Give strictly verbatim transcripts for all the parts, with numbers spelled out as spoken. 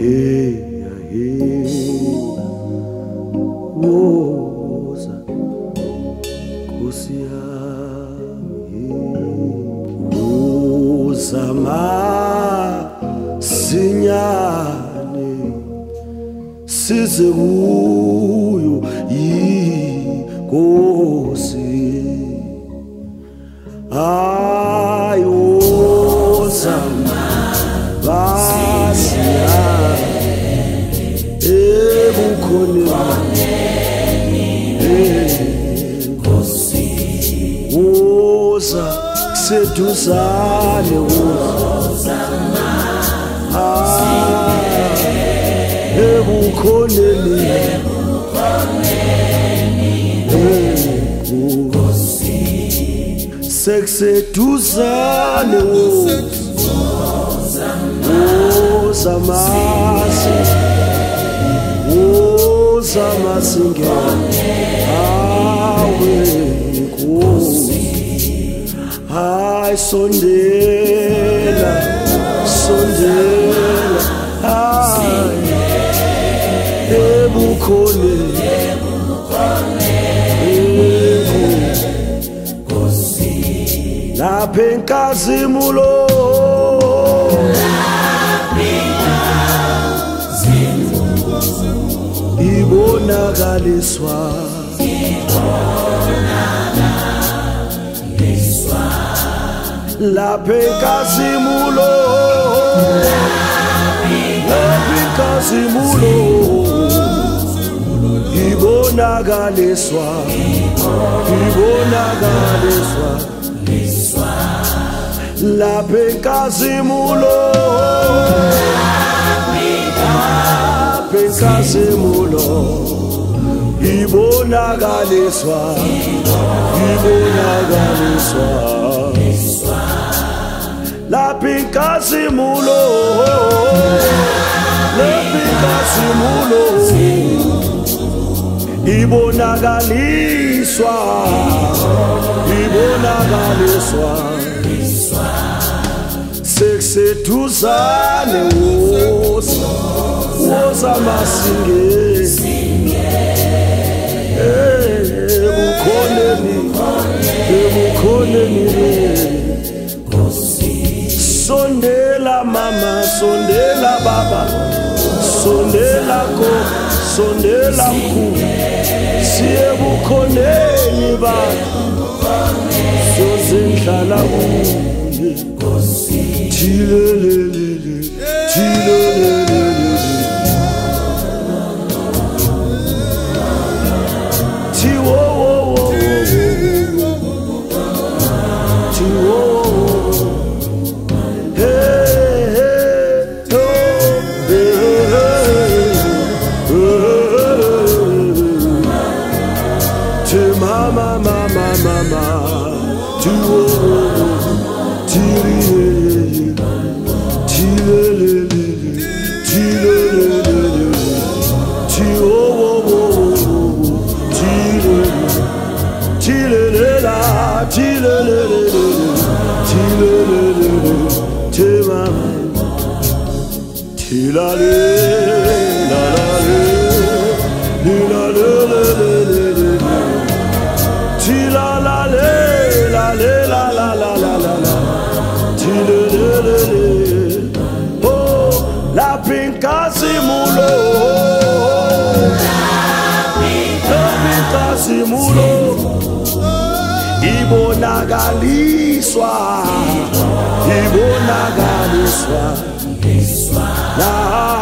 hey hey woza Nkosi yami woza masinyane size kuyo Nkosi ayoza woza kuseduzane woza ebukhoneni Nkosi sekuseduzane woza woza masi woza masingene awe Nkosi ay sondela sondela ay ebukhone Nkosi lapha enkazimulo ibonakaliswa lapha enkazimulo lapha enkazimulo ibonakaliswa ibonakaliswa lapha enkazimulo lapha enkazimulo ibonakaliswa ibonakaliswa lapha enkazimulo lapha enkazimulo ibonakaliswa ibonakaliswa sekuseduzane woza woza masingene ebukhoneni ebukhoneni sondela mama sondela baba sondela ko sondela mkhulu siyebukhoneni baba sozendlala kuye thilelele thilelele thiwo thiwo mama mama mama tuo tiri tiri tiri tio tiri tiri la tiri tiri tema tilale la la la la Tila la le la le la la la la la la Tila le le le oh la pinkazimulo la pinkazimulo ibonakaliswa ibonakaliswa la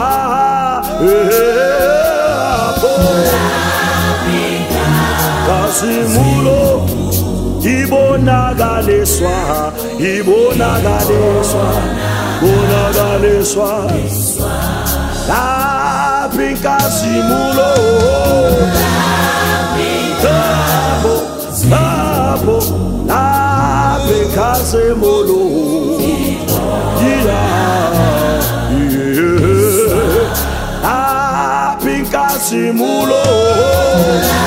Kazimulo ibonakaliswa ibonakaliswa ibonakaliswa lapha enkazimulo lapho lapho lapha enkazimulo lapha enkazimulo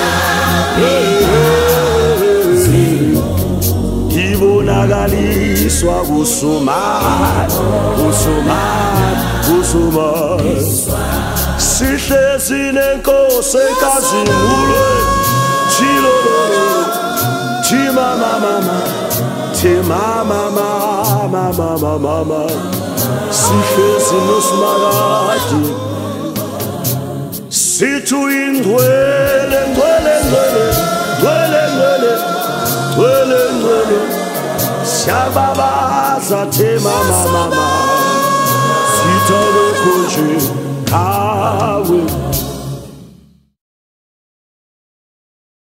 ibonakaliswa Iswa usumad, usumad, usumad. Sihlezi nenkosi enkazimulwe. Chilolo, chimama mama, chimama mama mama mama. Sihlezi nosmaragdi. Situ indwele, ndwele, ndwele, ndwele, ndwele, ndwele, ndwele. Shababaza te mama mama. Sitolo koje kawe.